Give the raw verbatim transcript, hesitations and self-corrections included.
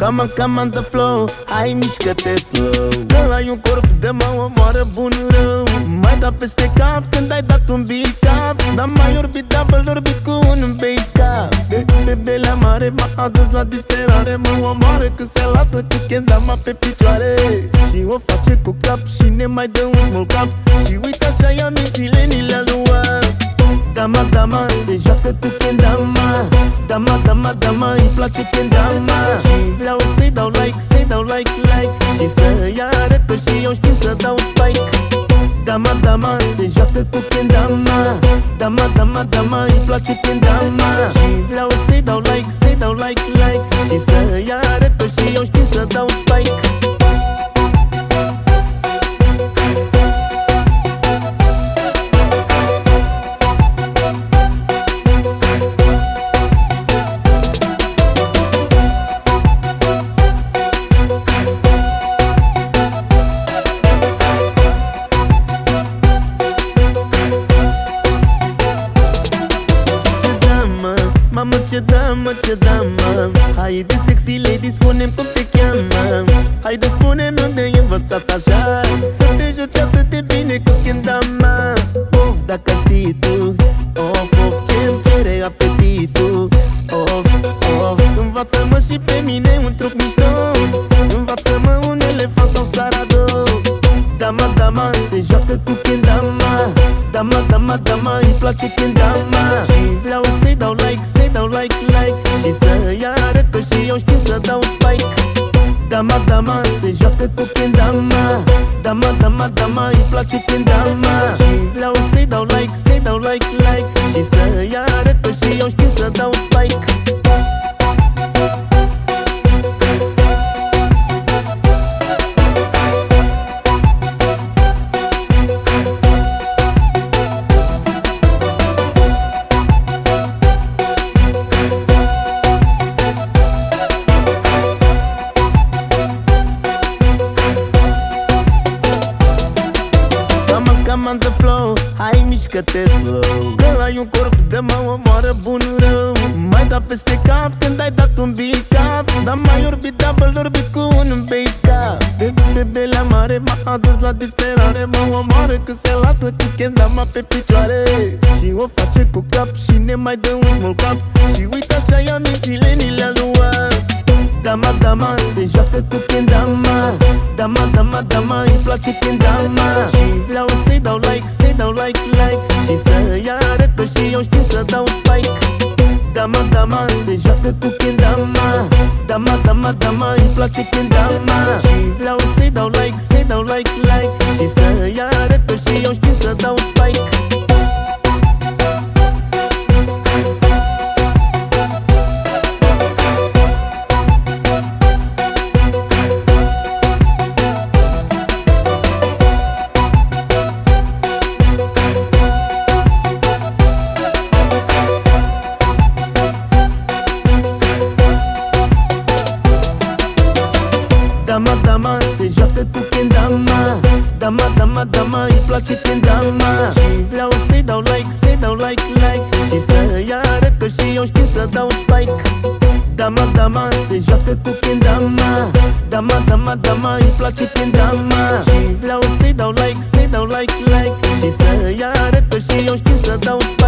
Come on, come on the flow, hai mișcă-te slow. Că ai un corp de mă omoară bun rău. Mai da peste cap când ai dat un beat cap. Dar mai orbit, double orbit cu un bass cap. Bebe la mare m-a adus la disperare. Mă omoară când se lasă cu kendama pe picioare. Și o face cu cap și ne mai dă un small cap. Și uite așa ia mințile ni le-a luat. Dama, dama, se joacă cu kendama. Dama, dama, dama, îi place kendama. Și vreau să-i dau like, să-i dau like, like. Și să ia repede și eu știu să dau spike. Dama, dama, se joacă cu kendama. Dama, dama, dama, îi place kendama. Și vreau să-i dau like, să-i dau like, like. Și să ia repede și eu știu să dau spike. Mamă ce damă, ce damă. Haide sexy lady, spune-mi cum te cheamă. Haide spune-mi unde ai învățat așa să te joci atât de bine cu kendama. Of, dacă știi tu, of, of, ce-mi cere apetitul. Of, of, învață-mă și pe mine un truc mișto. Învață-mă un elefant sau sarado. Dama, dama, se joacă cu kendama. Dama, dama, dama, îi place kendama. Și vreau să-i dau like, să-i dau like, like. Și să ia repede și eu știu să dau spike. Dama, dama, se joacă cu kendama. Dama, dama, dama, îi place kendama. Și vreau să-i dau like, să-i dau like, like. Și să ia repede și eu știu să dau spike. Come on the flow, hai mișcă-te slow. Că ai un corp de mă omoară bun rău. Mai da peste cap când ai dat un beat cap. Dar mai orbit, double orbit cu un bass cap. Bebe la mare m-a adus la disperare. Mă omoară când se lasă cu kendama pe picioare. Și o face cu cap și ne mai dă un small cap. Și uite așa ia mințile ni le-a luat. Dama, dama, se joacă cu kendama. Dama, dama, dama, îi place kendama. Și vreau să-i dau like, să-i dau like, like. Și să ia repede și eu știu să dau spike. Dama, dama, se joacă cu kendama. Dama, dama, dama, îi place kendama. Și vreau să-i dau like, să-i dau like, like. Și să ia repede și eu știu să dau spike. Dama, dama, se joacă cu kendama. Dama, dama, dama, îi place kendama. Și vreau să-i dau like, să-i dau like, like. Și să ia repede și eu știu să dau spike. Dama, dama, se joacă cu kendama. Dama, dama, dama, îi place kendama. Și vreau să-i dau like, să-i dau like, like. Și să ia repede și eu știu să dau spike.